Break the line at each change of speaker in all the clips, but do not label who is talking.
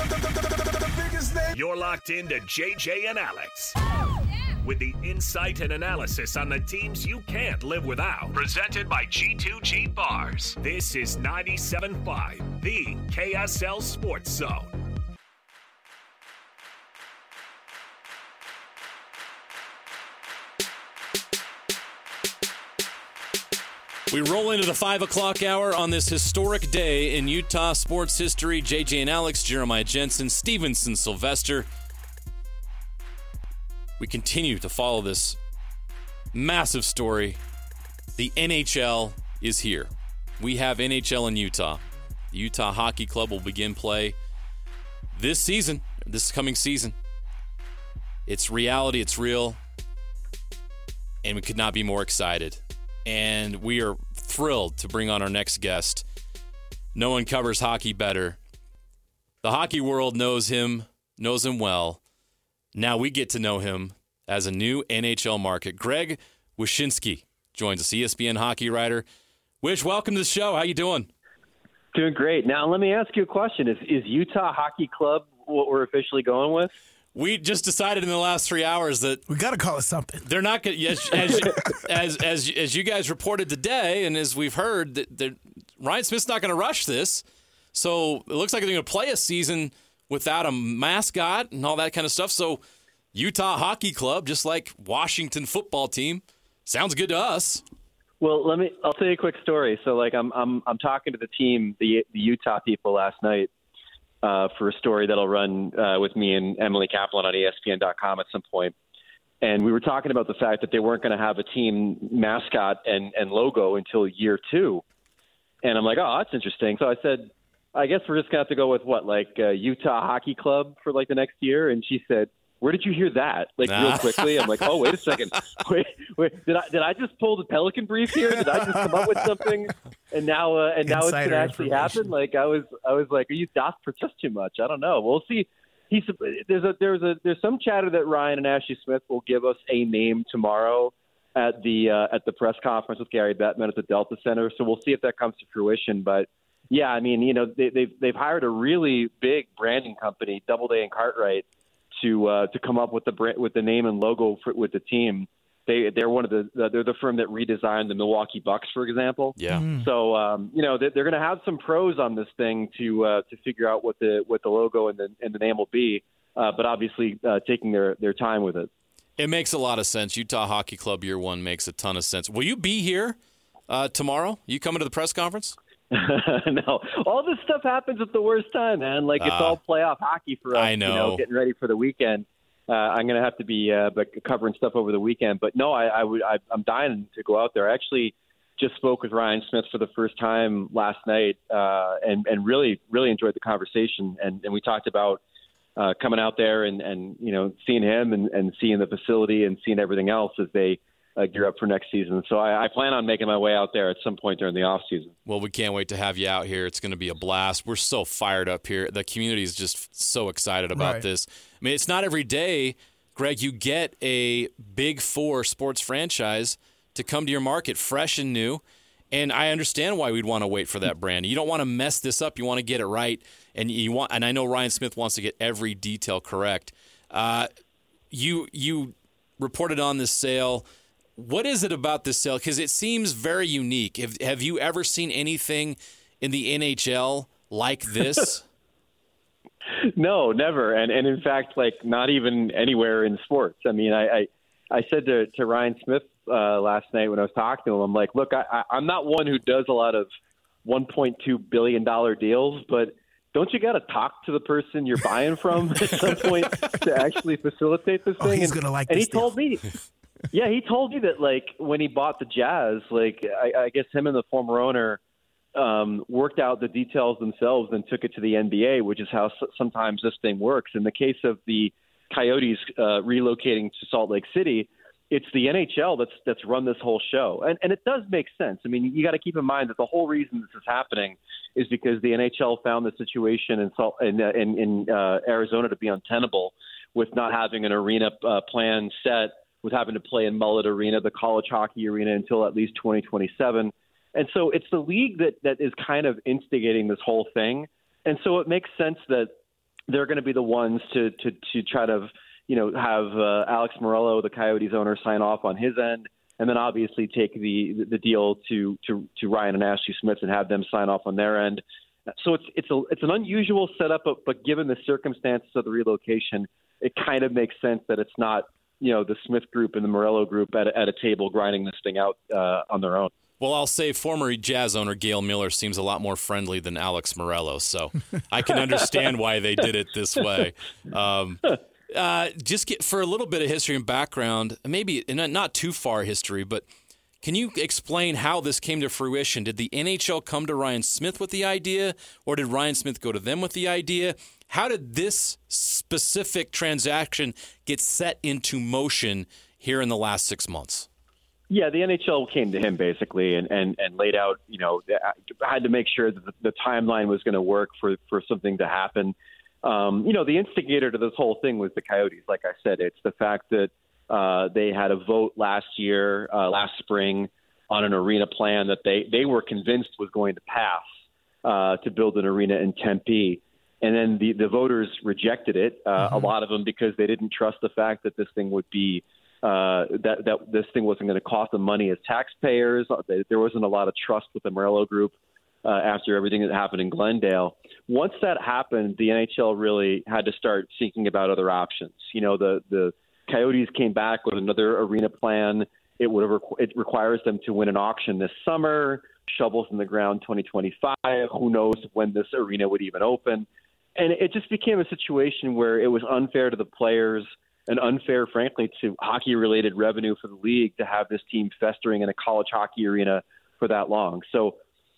You're locked into JJ and Alex. With the insight and analysis on the teams you can't live without. Presented by G2G Bars. This is 97.5, the KSL Sports Zone.
We roll into the 5 o'clock hour on this historic day in Utah sports history. JJ and Alex, Jeremiah Jensen, Stevenson Sylvester. We continue to follow this massive story. The NHL is here. We have NHL in Utah. The Utah Hockey Club will begin play this coming season. It's reality, it's real, and we could not be more excited. And we are thrilled to bring on our next guest. No one covers hockey better. The hockey world knows him well. Now we get to know him as a new NHL market. Greg Wyshynski joins us, ESPN hockey writer. Wish, welcome to the show. How you doing?
Doing great. Now, let me ask you a question. Is Utah Hockey Club what we're officially going with?
We just decided in the last 3 hours that
we got to call it something.
They're not going as you guys reported today, and as we've heard, that Ryan Smith's not going to rush this. So it looks like they're going to play a season without a mascot and all that kind of stuff. So Utah Hockey Club, just like Washington football team, sounds good to us.
Well, I'll tell you a quick story. So, I'm talking to the team, the Utah people last night. For a story that'll run with me and Emily Kaplan on ESPN.com at some point. And we were talking about the fact that they weren't going to have a team mascot and logo until year 2. And I'm like, oh, that's interesting. So I said, I guess we're just going to have to go with Utah Hockey Club for the next year. And she said, where did you hear that? Real quickly. I'm like, oh, wait a second. Wait. Did I just pull the Pelican brief here? Did I just come up with something? And now it's going to actually happen. I was like, are you doth protest too much? I don't know. We'll see. There's some chatter that Ryan and Ashley Smith will give us a name tomorrow at the press conference with Gary Bettman at the Delta Center. So we'll see if that comes to fruition. But yeah, I mean, they've hired a really big branding company, Doubleday and Cartwright, to come up with the name and logo with the team. They're they're the firm that redesigned the Milwaukee Bucks, for example.
Yeah.
So they're going to have some pros on this thing to figure out what the logo and the name will be. But obviously taking their time with it.
It makes a lot of sense. Utah Hockey Club year 1 makes a ton of sense. Will you be here tomorrow? You coming to the press conference?
No, all this stuff happens at the worst time, man. It's all playoff hockey for us.
I know.
Getting ready for the weekend. I'm going to have to be covering stuff over the weekend. But no, I'm dying to go out there. I actually just spoke with Ryan Smith for the first time last night and really, really enjoyed the conversation. And we talked about coming out there and seeing him and seeing the facility and seeing everything else as they gear up for next season. So I plan on making my way out there at some point during the off season.
Well, we can't wait to have you out here. It's going to be a blast. We're so fired up here. The community is just so excited about this. I mean, it's not every day, Greg, you get a Big Four sports franchise to come to your market fresh and new. And I understand why we'd want to wait for that brand. You don't want to mess this up. You want to get it right. And I know Ryan Smith wants to get every detail correct. You reported on this sale. What is it about this sale? Because it seems very unique. Have you ever seen anything in the NHL like this?
No, never. And in fact, not even anywhere in sports. I mean, I said to Ryan Smith last night when I was talking to him, I'm like, look, I'm not one who does a lot of $1.2 billion deals, but don't you got to talk to the person you're buying from at some point to actually facilitate this thing?
He's going to like
and
this
he told me. Yeah, he told me that when he bought the Jazz, I guess him and the former owner worked out the details themselves and took it to the NBA, which is how sometimes this thing works. In the case of the Coyotes relocating to Salt Lake City, it's the NHL that's run this whole show, and it does make sense. I mean, you got to keep in mind that the whole reason this is happening is because the NHL found the situation in Arizona to be untenable with not having an arena plan set, with having to play in Mullet Arena, the college hockey arena, until at least 2027. And so it's the league that is kind of instigating this whole thing. And so it makes sense that they're going to be the ones to try to, have Alex Morello, the Coyotes owner, sign off on his end, and then obviously take the deal to Ryan and Ashley Smith and have them sign off on their end. So it's an unusual setup, but given the circumstances of the relocation, it kind of makes sense that it's not, the Smith group and the Morello group at a table grinding this thing out on their own.
Well, I'll say former Jazz owner Gail Miller seems a lot more friendly than Alex Morello, so I can understand why they did it this way. For a little bit of history and background, maybe not too far history, but can you explain how this came to fruition? Did the NHL come to Ryan Smith with the idea, or did Ryan Smith go to them with the idea? How did this specific transaction get set into motion here in the last 6 months?
Yeah, the NHL came to him basically and laid out, had to make sure that the timeline was going to work for something to happen. The instigator to this whole thing was the Coyotes. Like I said, it's the fact that they had a vote last spring, on an arena plan that they were convinced was going to pass to build an arena in Tempe. And then the voters rejected it, a lot of them because they didn't trust the fact that this thing would be that this thing wasn't going to cost them money as taxpayers. There wasn't a lot of trust with the Morello group after everything that happened in Glendale. Once that happened, the NHL really had to start thinking about other options. The Coyotes came back with another arena plan. It requires them to win an auction this summer, shovels in the ground 2025. Who knows when this arena would even open? And it just became a situation where it was unfair to the players and unfair, frankly, to hockey-related revenue for the league to have this team festering in a college hockey arena for that long. So,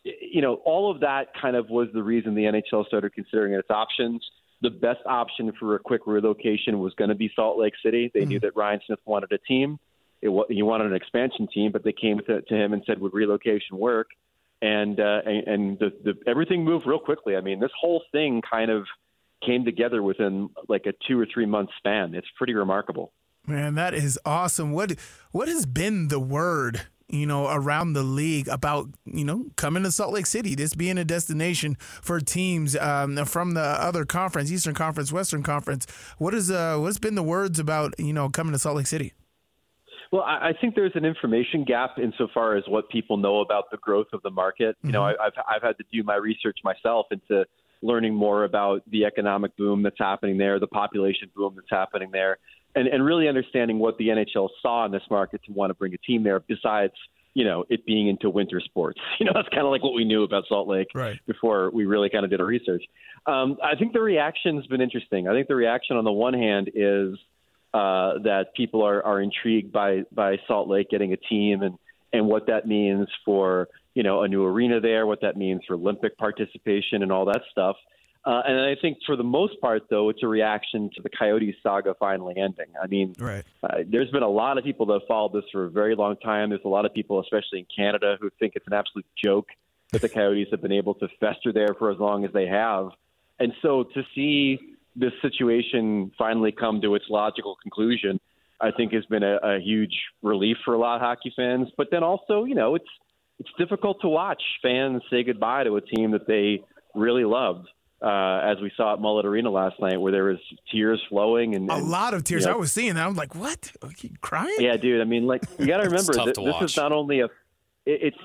all of that kind of was the reason the NHL started considering its options. The best option for a quick relocation was going to be Salt Lake City. They knew that Ryan Smith wanted a team. He wanted an expansion team, but they came to him and said, would relocation work? And everything moved real quickly. I mean, this whole thing kind of came together within like a 2 or 3 month span. It's pretty remarkable.
Man, that is awesome. What has been the word, around the league about, coming to Salt Lake City, this being a destination for teams from the other conference, Eastern Conference, Western Conference? What's been the words about, coming to Salt Lake City?
Well, I think there's an information gap insofar as what people know about the growth of the market. Mm-hmm. I've had to do my research myself into learning more about the economic boom that's happening there, the population boom that's happening there, and really understanding what the NHL saw in this market to want to bring a team there besides, it being into winter sports. That's kind of like what we knew about Salt Lake before we really kind of did our research. I think the reaction's been interesting. I think the reaction on the one hand is that people are intrigued by Salt Lake getting a team and what that means for, a new arena there, what that means for Olympic participation and all that stuff. And I think for the most part, though, it's a reaction to the Coyotes saga finally ending. I mean, there's been a lot of people that have followed this for a very long time. There's a lot of people, especially in Canada, who think it's an absolute joke that the Coyotes have been able to fester there for as long as they have. And so to see this situation finally come to its logical conclusion, I think has been a huge relief for a lot of hockey fans. But then also, it's difficult to watch fans say goodbye to a team that they really loved, as we saw at Mullet Arena last night, where there was tears flowing and
a lot of tears. I was seeing that. I'm like, what? Are you crying?
Yeah, dude. I mean, like, you got to remember that this is not only it's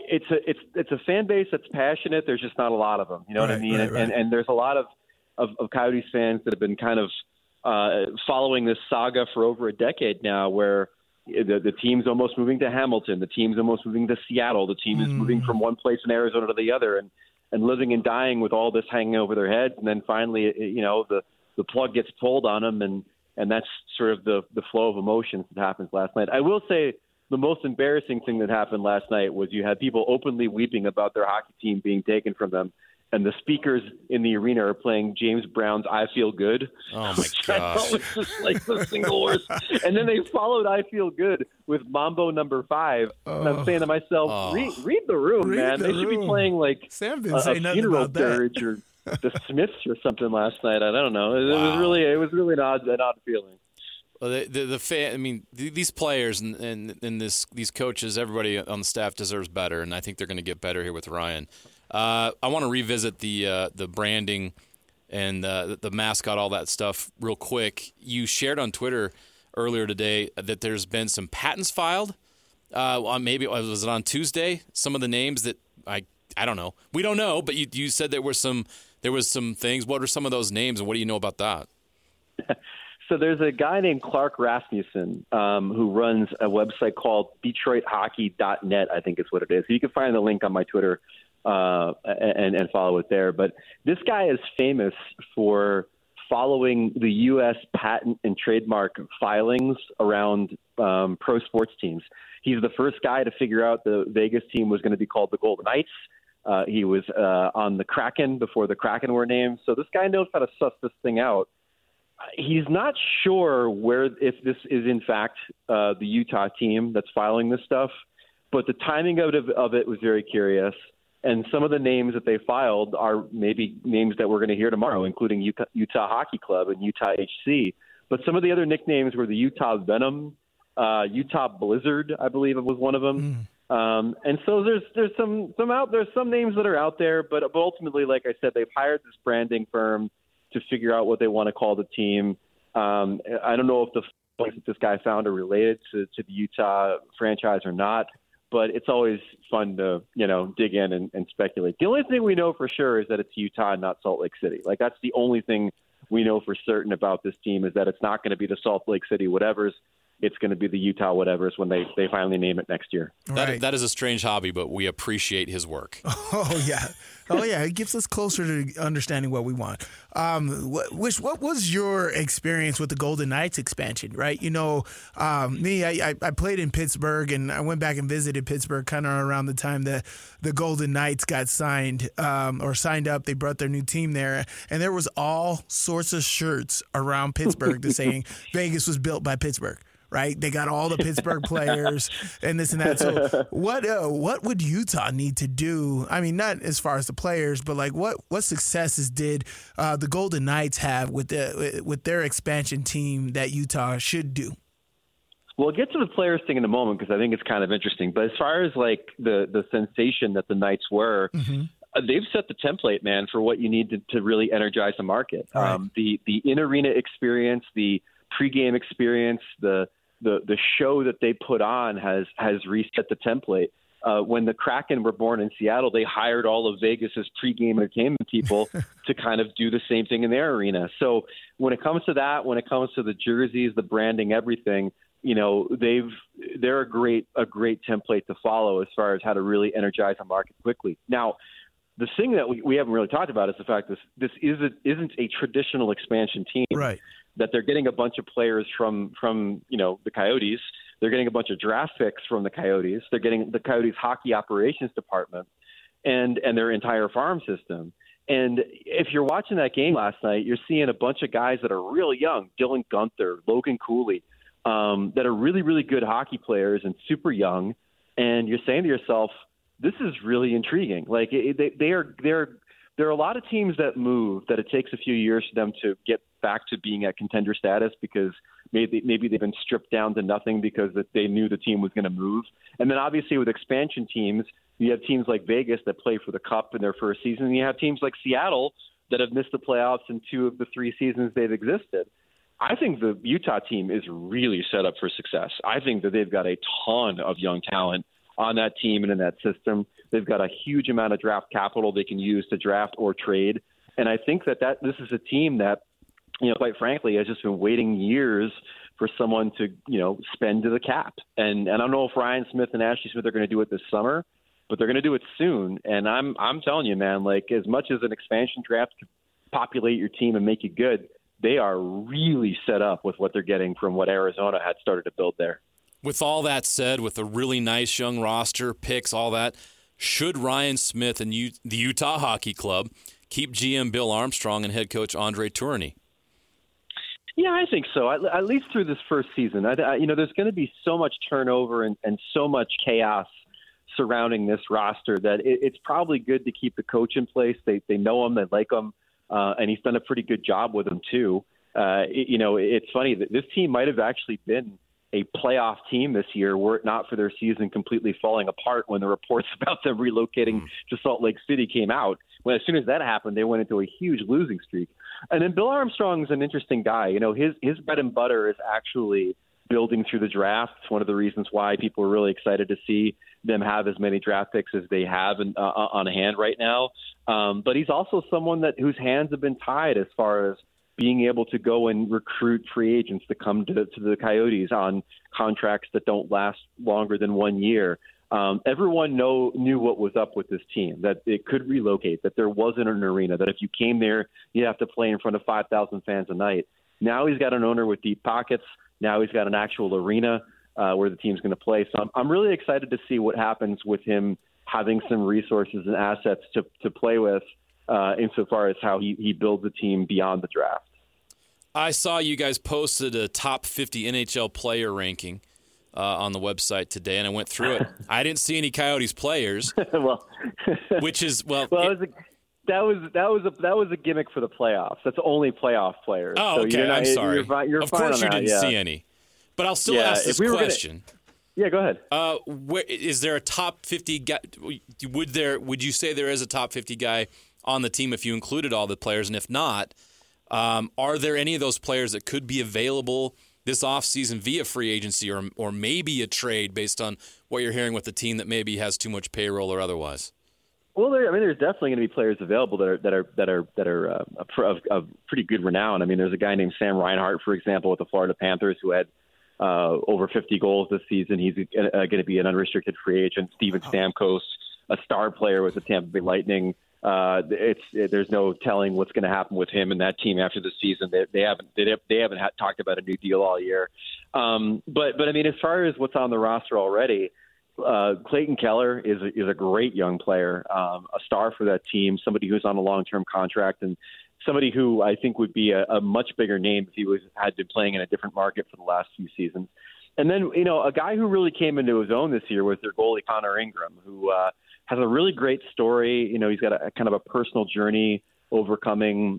a fan base that's passionate. There's just not a lot of them. You know what I mean? And there's a lot of Coyotes fans that have been kind of following this saga for over a decade now, where the team's almost moving to Hamilton, the team's almost moving to Seattle, the team is moving from one place in Arizona to the other, and living and dying with all this hanging over their heads. And then finally, the plug gets pulled on them, and that's sort of the flow of emotions that happens last night. I will say the most embarrassing thing that happened last night was you had people openly weeping about their hockey team being taken from them, and the speakers in the arena are playing James Brown's "I Feel Good."
Oh my gosh!
It was just like the single worst. And then they followed "I Feel Good" with Mambo Number 5. And I'm saying to myself, read the room, man. They should be playing like a funeral dirge or the Smiths or something last night. I don't know. It was really an odd feeling.
Well, the fan. I mean, these players and these coaches, everybody on the staff deserves better, and I think they're going to get better here with Ryan. I want to revisit the branding and the mascot, all that stuff, real quick. You shared on Twitter earlier today that there's been some patents filed. Maybe was it on Tuesday? Some of the names that I don't know. We don't know, but you said there was some things. What are some of those names, and what do you know about that?
So there's a guy named Clark Rasmussen who runs a website called DetroitHockey.net, I think is what it is. So you can find the link on my Twitter and follow it there. But this guy is famous for following the U.S. patent and trademark filings around pro sports teams. He's the first guy to figure out the Vegas team was going to be called the Golden Knights. He was on the Kraken before the Kraken were named. So this guy knows how to suss this thing out. He's not sure if this is in fact the Utah team that's filing this stuff, but the timing of it was very curious. And some of the names that they filed are maybe names that we're going to hear tomorrow, including Utah Hockey Club and Utah HC. But some of the other nicknames were the Utah Venom, Utah Blizzard, I believe it was one of them. And so there's some names that are out there, but ultimately, like I said, they've hired this branding firm to figure out what they want to call the team. I don't know if the points that this guy found are related to the Utah franchise or not, but it's always fun to, dig in and speculate. The only thing we know for sure is that it's Utah and not Salt Lake City. Like, that's the only thing we know for certain about this team, is that it's not going to be the Salt Lake City whatevers. It's going to be the Utah whatevers when they finally name it next year.
Right. That is a strange hobby, but we appreciate his work.
Oh, yeah. It gets us closer to understanding what we want. What was your experience with the Golden Knights expansion, right? I played in Pittsburgh, and I went back and visited Pittsburgh kind of around the time that the Golden Knights got signed up. They brought their new team there, and there was all sorts of shirts around Pittsburgh saying Vegas was built by Pittsburgh. Right, they got all the Pittsburgh players and this and that. So, what would Utah need to do? I mean, not as far as the players, but like what successes did the Golden Knights have with their expansion team that Utah should do?
We'll get to the players thing in a moment because I think it's kind of interesting. But as far as like the sensation that the Knights were. Mm-hmm. They've set the template, man, for what you need to really energize the market. Right. The in-arena experience, the pregame experience, the show that they put on has reset the template. When the Kraken were born in Seattle, they hired all of Vegas's pregame entertainment people to kind of do the same thing in their arena. So when it comes to that, when it comes to the jerseys, the branding, everything, they're a great template to follow as far as how to really energize a market quickly. Now, the thing that we haven't really talked about is the fact this isn't a traditional expansion team. Right. That they're getting a bunch of players from the Coyotes. They're getting a bunch of draft picks from the Coyotes. They're getting the Coyotes hockey operations department and their entire farm system. And if you're watching that game last night, you're seeing a bunch of guys that are really young, Dylan Guenther, Logan Cooley, that are really, really good hockey players and super young. And you're saying to yourself, this is really intriguing. Like there are a lot of teams that move that it takes a few years for them to get back to being at contender status because maybe they've been stripped down to nothing because they knew the team was going to move. And then obviously with expansion teams, you have teams like Vegas that play for the Cup in their first season, and you have teams like Seattle that have missed the playoffs in 2 of the 3 seasons they've existed. I think the Utah team is really set up for success. I think that they've got a ton of young talent on that team and in that system. They've got a huge amount of draft capital they can use to draft or trade. And I think that this is a team that, quite frankly, has just been waiting years for someone to, spend to the cap. And I don't know if Ryan Smith and Ashley Smith are going to do it this summer, but they're going to do it soon. And I'm telling you, man, like as much as an expansion draft can populate your team and make you good, they are really set up with what they're getting from what Arizona had started to build there.
With all that said, with a really nice young roster, picks, all that, should Ryan Smith and the Utah Hockey Club keep GM Bill Armstrong and head coach Andre Tourigny?
Yeah, I think so. At least through this first season. There's going to be so much turnover and so much chaos surrounding this roster that it's probably good to keep the coach in place. They know him, they like him, and he's done a pretty good job with them too. It's funny that this team might have actually been a playoff team this year were it not for their season completely falling apart when the reports about them relocating to Salt Lake City came out. When as soon as that happened, they went into a huge losing streak. And then Bill Armstrong's an interesting guy. You know, his bread and butter is actually building through the draft. It's one of the reasons why people are really excited to see them have as many draft picks as they have on hand right now. But he's also someone whose hands have been tied as far as being able to go and recruit free agents to come to the Coyotes on contracts that don't last longer than 1 year. Everyone knew what was up with this team, that it could relocate, that there wasn't an arena, that if you came there, you'd have to play in front of 5,000 fans a night. Now he's got an owner with deep pockets. Now he's got an actual arena where the team's going to play. So I'm really excited to see what happens with him having some resources and assets to play with insofar as how he builds a team beyond the draft.
I saw you guys posted a top 50 NHL player ranking on the website today, and I went through it. I didn't see any Coyotes players, which is that was a gimmick for the playoffs. That's only playoff players. Oh, okay. So I'm sorry.
You're
of
fine
course,
on
you
that,
didn't see any, but I'll still ask this question.
Yeah, go ahead.
Is there a top 50 guy? Would you say there is a top 50 guy on the team if you included all the players? And if not, are there any of those players that could be available this offseason via free agency or maybe a trade based on what you're hearing with the team that maybe has too much payroll or otherwise?
Well, there's definitely going to be players available that are of pretty good renown. I mean, there's a guy named Sam Reinhart, for example, with the Florida Panthers, who had over 50 goals this season. He's going to be an unrestricted free agent. Steven Stamkos, a star player with the Tampa Bay Lightning. There's no telling what's going to happen with him and that team after the season. They haven't talked about a new deal all year. But I mean, as far as what's on the roster already, Clayton Keller is a great young player, a star for that team, somebody who's on a long-term contract and somebody who I think would be a much bigger name if he had been playing in a different market for the last few seasons. And then, a guy who really came into his own this year was their goalie, Connor Ingram, who has a really great story. He's got a kind of a personal journey overcoming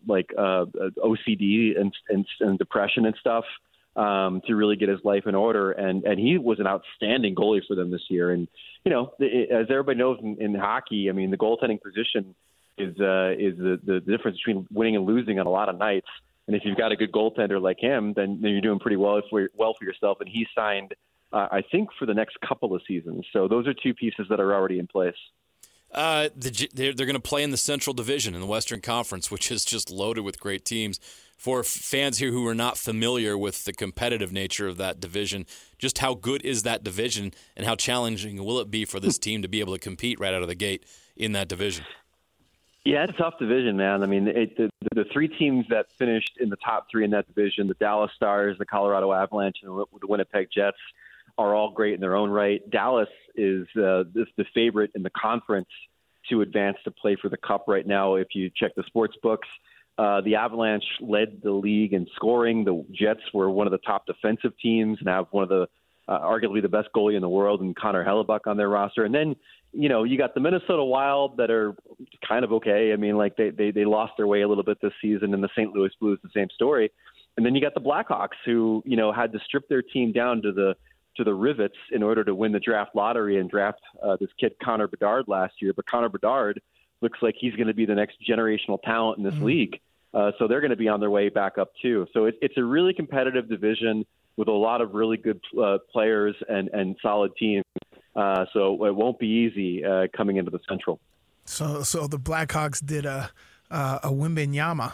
OCD and depression and stuff to really get his life in order. And he was an outstanding goalie for them this year. And, as everybody knows in hockey, I mean, the goaltending position is the difference between winning and losing on a lot of nights. And if you've got a good goaltender like him, then you're doing pretty well for yourself. And he signed, I think, for the next couple of seasons. So those are two pieces that are already in place.
They're going to play in the Central Division in the Western Conference, which is just loaded with great teams. For fans here who are not familiar with the competitive nature of that division, just how good is that division and how challenging will it be for this team to be able to compete right out of the gate in that division?
Yeah, it's a tough division, man. I mean, the three teams that finished in the top three in that division, the Dallas Stars, the Colorado Avalanche, and the Winnipeg Jets, are all great in their own right. Dallas is the favorite in the conference to advance to play for the Cup right now. If you check the sports books, the Avalanche led the league in scoring. The Jets were one of the top defensive teams and have one of the arguably the best goalie in the world, and Connor Hellebuck on their roster. And then, you got the Minnesota Wild that are kind of okay. I mean, like they lost their way a little bit this season, and the St. Louis Blues, the same story. And then you got the Blackhawks who, had to strip their team down to the rivets in order to win the draft lottery and draft this kid Connor Bedard last year. But Connor Bedard looks like he's going to be the next generational talent in this league. So they're going to be on their way back up too. So it's a really competitive division with a lot of really good players and solid teams. So it won't be easy coming into the Central.
So the Blackhawks did a Wembanyama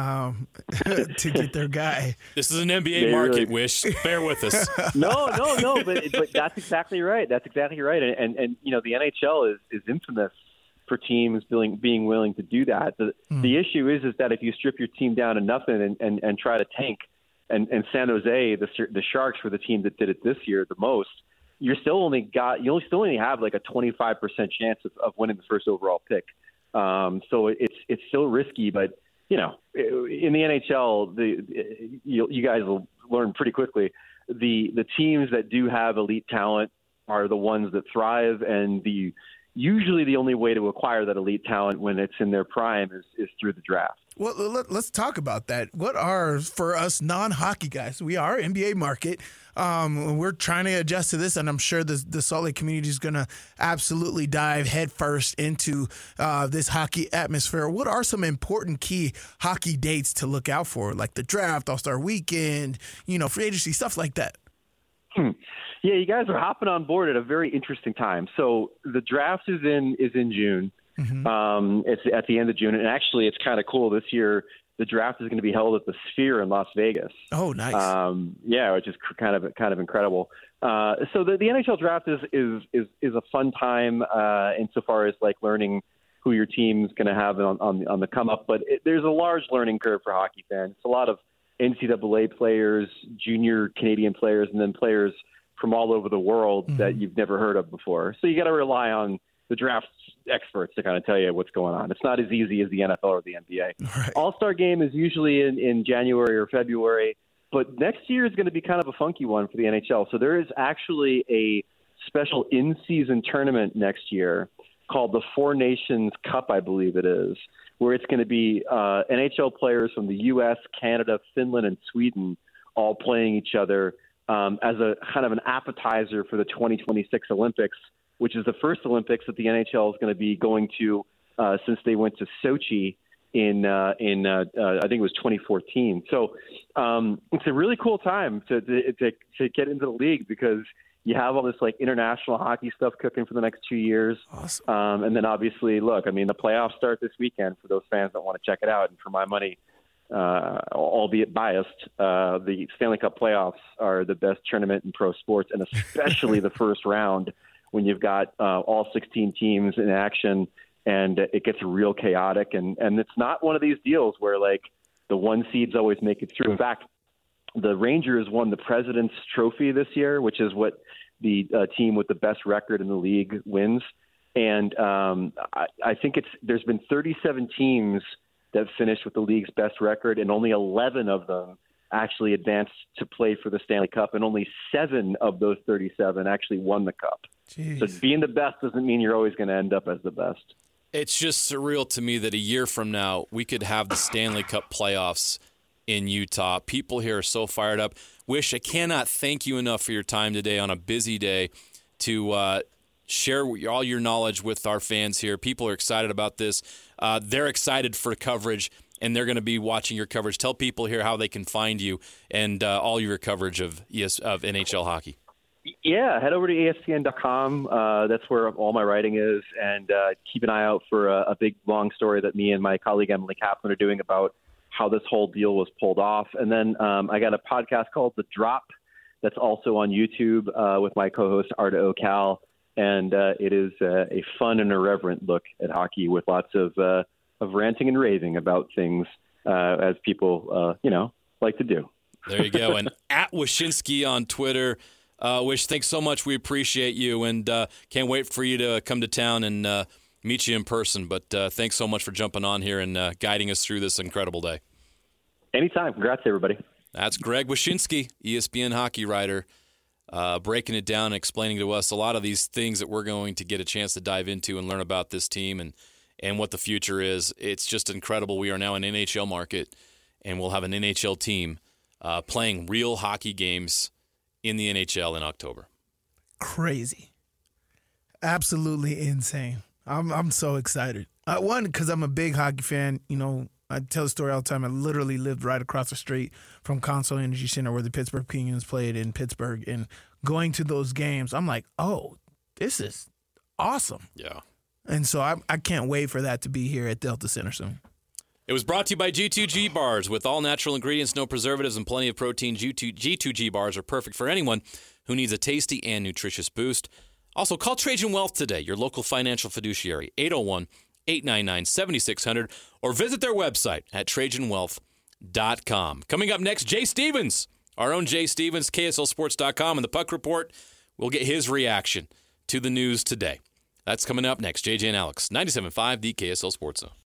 to get their guy.
This is an NBA market, Wish. Bear with us.
No, but that's exactly right. That's exactly right. And the NHL is infamous for teams being willing to do that. The issue is that if you strip your team down to nothing and try to tank, and San Jose, the Sharks were the team that did it this year the most, you still only have like a 25% chance of winning the first overall pick. So it's still risky, but in the NHL, you guys will learn pretty quickly. The teams that do have elite talent are the ones that thrive, and the usually the only way to acquire that elite talent when it's in their prime is through the draft.
Well, let's talk about that. What are, for us non-hockey guys, we are NBA market. We're trying to adjust to this, and I'm sure the Salt Lake community is going to absolutely dive headfirst into this hockey atmosphere. What are some important key hockey dates to look out for, like the draft, All-Star Weekend, free agency, stuff like that?
Yeah, you guys are hopping on board at a very interesting time. So the draft is in June. Mm-hmm. It's at the end of June, and actually, it's kind of cool. This year, the draft is going to be held at the Sphere in Las Vegas.
Oh, nice!
Yeah, which is kind of incredible. So the NHL draft is a fun time insofar as like learning who your team's going to have on the come up. But there's a large learning curve for hockey fans. It's a lot of NCAA players, junior Canadian players, and then players from all over the world that you've never heard of before. So you got to rely on the draft experts to kind of tell you what's going on. It's not as easy as the NFL or the NBA.
Right.
All-Star game is usually in January or February, but next year is going to be kind of a funky one for the NHL. So there is actually a special in-season tournament next year called the Four Nations Cup, I believe it is, where it's going to be NHL players from the U.S., Canada, Finland, and Sweden all playing each other as a kind of an appetizer for the 2026 Olympics, which is the first Olympics that the NHL is going to be going to since they went to Sochi in I think it was 2014. So it's a really cool time to get into the league because you have all this like international hockey stuff cooking for the next 2 years.
Awesome.
And then obviously, look, I mean, the playoffs start this weekend for those fans that want to check it out. And for my money, albeit biased, the Stanley Cup playoffs are the best tournament in pro sports, and especially the first round when you've got all 16 teams in action and it gets real chaotic. And it's not one of these deals where like the one seeds always make it through. In fact, the Rangers won the President's Trophy this year, which is what the team with the best record in the league wins. And I think there's been 37 teams that finished with the league's best record, and only 11 of them actually advanced to play for the Stanley Cup, and only 7 of those 37 actually won the Cup.
Jeez.
So being the best doesn't mean you're always going to end up as the best.
It's just surreal to me that a year from now we could have the Stanley Cup playoffs in Utah. People here are so fired up. Wish, I cannot thank you enough for your time today on a busy day to share all your knowledge with our fans here. People are excited about this. They're excited for coverage, and they're going to be watching your coverage. Tell people here how they can find you and all your coverage of NHL hockey.
Yeah, head over to ESPN.com. That's where all my writing is, and keep an eye out for a big, long story that me and my colleague Emily Kaplan are doing about how this whole deal was pulled off. And then I got a podcast called The Drop that's also on YouTube with my co-host Arda Ocal, and it is a fun and irreverent look at hockey with lots of ranting and raving about things as people, like to do.
There you go. And at Wyshynski on Twitter. Wish, thanks so much. We appreciate you, and can't wait for you to come to town and meet you in person. But thanks so much for jumping on here and guiding us through this incredible day.
Anytime. Congrats, everybody.
That's Greg Wyshynski, ESPN hockey writer, breaking it down and explaining to us a lot of these things that we're going to get a chance to dive into and learn about this team and what the future is. It's just incredible. We are now an NHL market, and we'll have an NHL team playing real hockey games in the NHL in October.
Crazy. Absolutely insane. I'm so excited. One, because I'm a big hockey fan. I tell the story all the time. I literally lived right across the street from Consol Energy Center where the Pittsburgh Penguins played in Pittsburgh. And going to those games, I'm like, oh, this is awesome.
Yeah.
And so I can't wait for that to be here at Delta Center soon.
It was brought to you by G2G Bars. With all natural ingredients, no preservatives, and plenty of protein, G2G Bars are perfect for anyone who needs a tasty and nutritious boost. Also, call Trajan Wealth today, your local financial fiduciary, 801-899-7600, or visit their website at TrajanWealth.com. Coming up next, Jay Stevens, our own Jay Stevens, KSLSports.com, and the Puck Report. We'll get his reaction to the news today. That's coming up next. JJ and Alex, 97.5, the KSL Sports Zone.